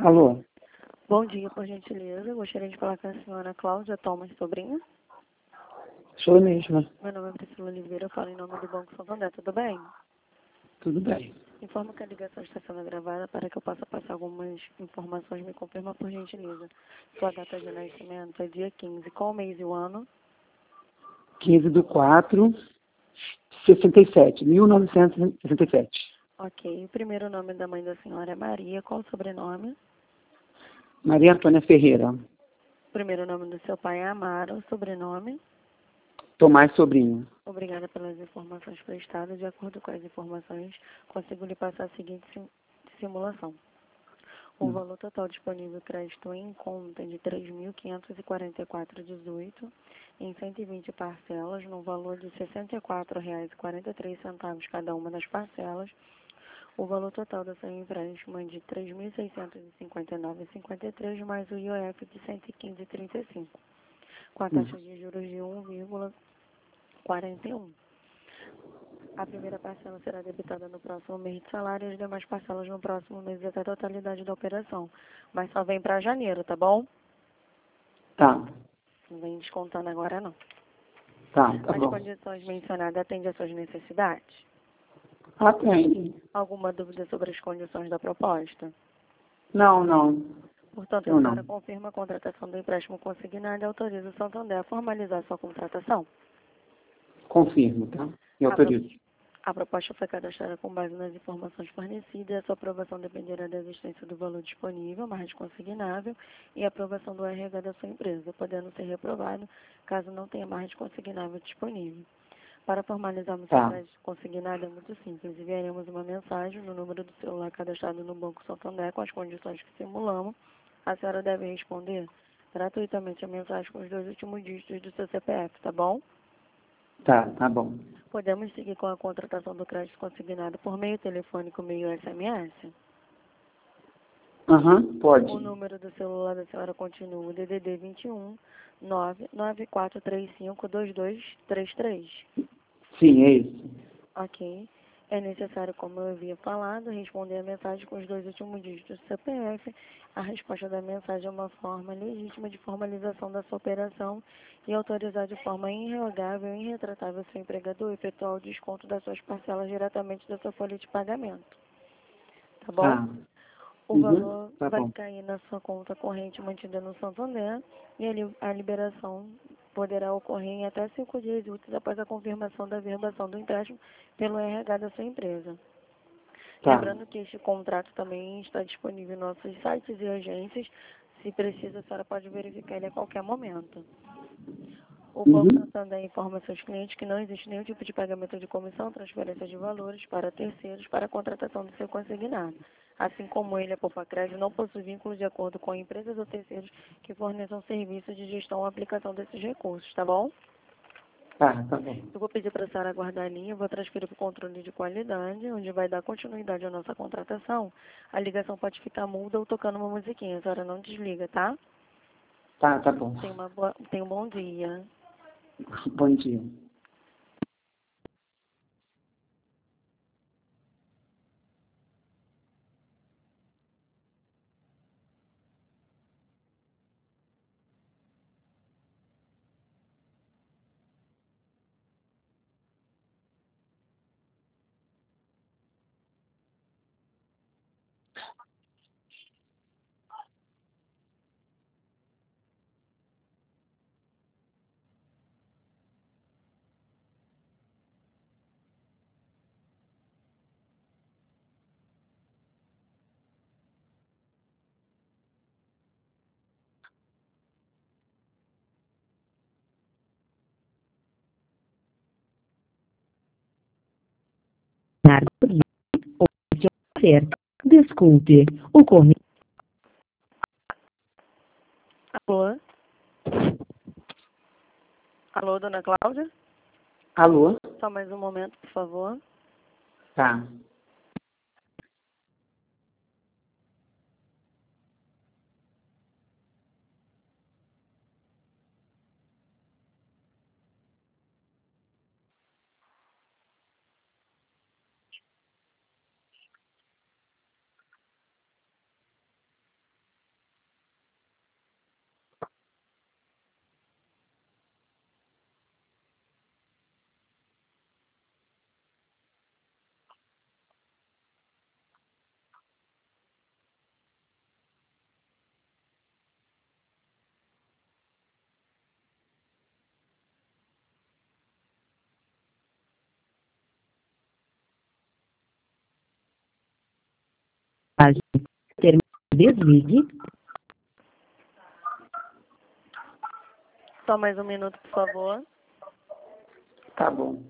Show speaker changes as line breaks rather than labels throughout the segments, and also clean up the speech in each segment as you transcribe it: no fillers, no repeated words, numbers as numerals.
Alô?
Bom dia, por gentileza. Gostaria de falar com a senhora Cláudia Thomas Sobrinho.
Sou eu mesma.
Meu nome é Priscila Oliveira, eu falo em nome do Banco Santander. Tudo bem?
Tudo bem.
Informo que a ligação está sendo gravada para que eu possa passar algumas informações. Me confirma, por gentileza. Sua data de nascimento é dia 15. Qual o mês e o ano?
15/4/67, 1967.
Ok. O primeiro nome da mãe da senhora é Maria. Qual o sobrenome?
Maria Antônia Ferreira.
O primeiro nome do seu pai é Amaro. O sobrenome?
Tomás Sobrinho.
Obrigada pelas informações prestadas. De acordo com as informações, consigo lhe passar a seguinte simulação. O valor total disponível crédito em conta de R$ 3.544,18 em 120 parcelas, no valor de R$ 64,43 cada uma das parcelas. O valor total do seu empréstimo é de R$ 3.659,53 mais o IOF de R$ 115,35, com a taxa de juros de 1,41. A primeira parcela será debitada no próximo mês de salário e as demais parcelas no próximo mês até a totalidade da operação. Mas só vem para janeiro, tá bom?
Tá,
Não vem descontando agora, não.
tá
As
bom.
condições mencionadas atendem às suas necessidades?
Atende.
Alguma dúvida sobre as condições da proposta?
Não.
Portanto, a
Eu
senhora
não.
confirma a contratação do empréstimo consignado e autoriza o Santander a formalizar sua contratação.
Confirmo, tá? E
A, pro-
autorizo.
a proposta foi cadastrada com base nas informações fornecidas e a sua aprovação dependerá da existência do valor disponível, margem consignável e a aprovação do RH da sua empresa, podendo ser reprovado caso não tenha margem consignável disponível. Para formalizarmos o
Tá.
crédito consignado é muito simples. Enviaremos uma mensagem no número do celular cadastrado no Banco Santander com as condições que simulamos. A senhora deve responder gratuitamente a mensagem com os 2 últimos dígitos do seu CPF, tá bom?
Tá bom.
Podemos seguir com a contratação do crédito consignado por meio telefônico, meio SMS?
Pode.
O número do celular da senhora continua o DDD 21 99435 2233.
Sim, é isso.
Ok. É necessário, como eu havia falado, responder a mensagem com os 2 últimos dígitos do CPF. A resposta da mensagem é uma forma legítima de formalização da sua operação e autorizar de forma irrevogável e irretratável seu empregador a efetuar o desconto das suas parcelas diretamente da sua folha de pagamento. Tá bom?
Tá.
O valor
Tá
vai
bom.
cair na sua conta corrente mantida no Santander e a liberação poderá ocorrer em até 5 dias úteis após a confirmação da verbação do empréstimo pelo RH da sua empresa.
Tá.
Lembrando que este contrato também está disponível em nossos sites e agências. Se precisa, a senhora pode verificar ele a qualquer momento. O Banco Santander informa seus clientes que não existe nenhum tipo de pagamento de comissão, transferência de valores para terceiros para a contratação do seu consignado. Assim como ele, a Poupa-Crédito não possui vínculo de acordo com empresas ou terceiros que forneçam serviços de gestão ou aplicação desses recursos, tá bom?
Tá bom.
Eu vou pedir para a senhora aguardar a linha, vou transferir para o controle de qualidade, onde vai dar continuidade à nossa contratação. A ligação pode ficar muda ou tocando uma musiquinha, a senhora não desliga, tá?
Tá bom.
Tenha um bom dia.
Bom dia.
Desculpe, o correio.
Alô? Alô, dona Cláudia?
Alô?
Só mais um momento, por favor.
Tá.
Desligue.
Só mais um minuto, por favor.
Tá bom.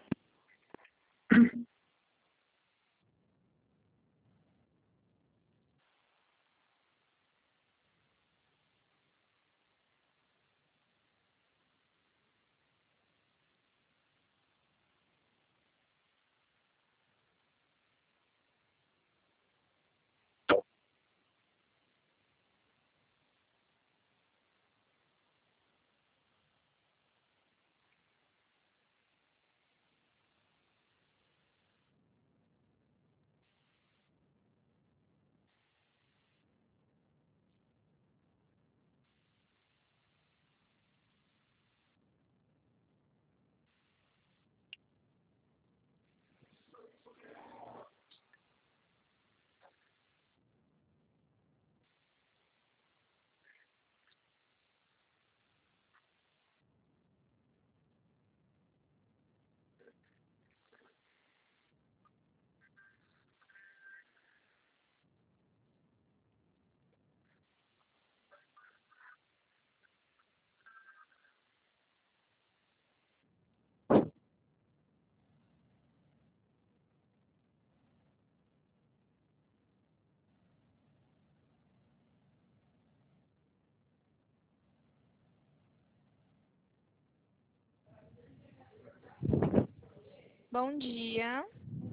Bom dia.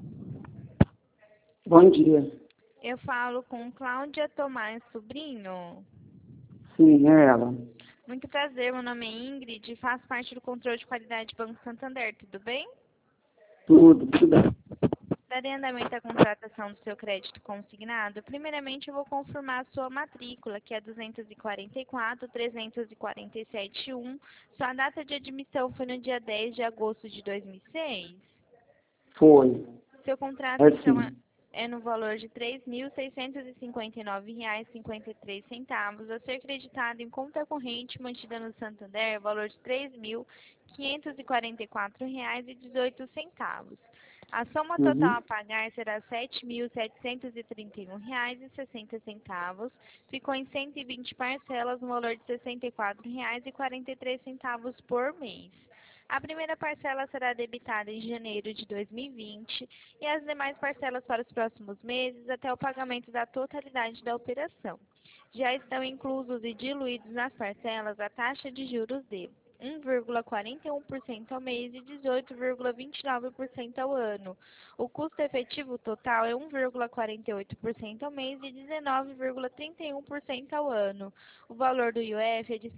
Bom dia.
Eu falo com Cláudia Tomás Sobrinho.
Sim, é ela.
Muito prazer, meu nome é Ingrid e faço parte do controle de qualidade do Banco Santander, tudo bem?
Tudo bem.
Darei andamento à contratação do seu crédito consignado. Primeiramente, eu vou confirmar a sua matrícula, que é 244-347-1. Sua data de admissão foi no dia 10 de agosto de 2006.
Foi.
Seu contrato,
É
então,
sim.
é no valor de R$ 3.659,53, a ser creditado em conta corrente mantida no Santander, valor de R$ 3.544,18. A soma total a pagar será R$ 7.731,60. Ficou em 120 parcelas no valor de R$ 64,43 por mês. A primeira parcela será debitada em janeiro de 2020 e as demais parcelas para os próximos meses até o pagamento da totalidade da operação. Já estão inclusos e diluídos nas parcelas a taxa de juros de 1,41% ao mês e 18,29% ao ano. O custo efetivo total é 1,48% ao mês e 19,31% ao ano. O valor do IOF é de R$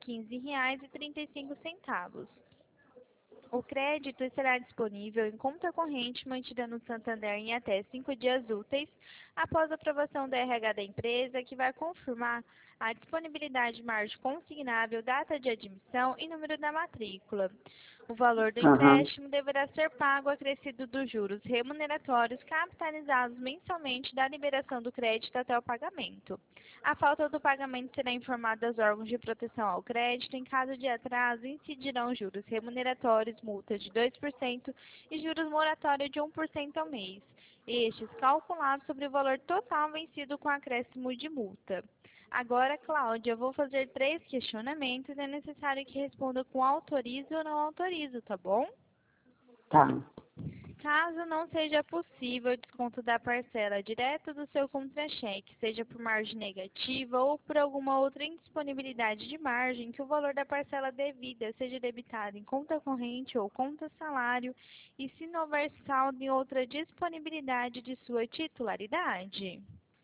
115,35. O crédito será disponível em conta corrente mantida no Santander em até 5 dias úteis, após a aprovação da RH da empresa, que vai confirmar a disponibilidade de margem consignável, data de admissão e número da matrícula. O valor do empréstimo deverá ser pago acrescido dos juros remuneratórios capitalizados mensalmente da liberação do crédito até o pagamento. A falta do pagamento será informada aos órgãos de proteção ao crédito. Em caso de atraso, incidirão juros remuneratórios, multa de 2% e juros moratórios de 1% ao mês. Estes calculados sobre o valor total vencido com acréscimo de multa. Agora, Cláudia, eu vou fazer 3 questionamentos e é necessário que responda com autorizo ou não autorizo, tá bom?
Tá.
Caso não seja possível o desconto da parcela direto do seu contra-cheque, seja por margem negativa ou por alguma outra indisponibilidade de margem, que o valor da parcela devida seja debitado em conta corrente ou conta salário, e se não houver saldo em outra disponibilidade de sua titularidade.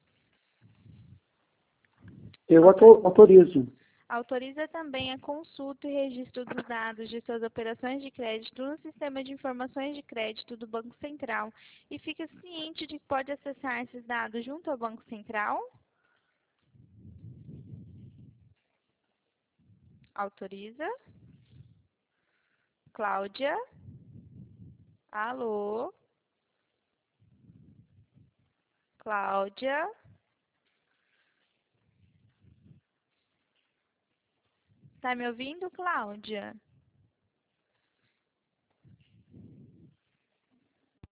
Eu autorizo.
Autoriza também a consulta e registro dos dados de suas operações de crédito no Sistema de Informações de Crédito do Banco Central e fica ciente de que pode acessar esses dados junto ao Banco Central? Autoriza. Cláudia? Alô? Cláudia? Tá me ouvindo, Cláudia?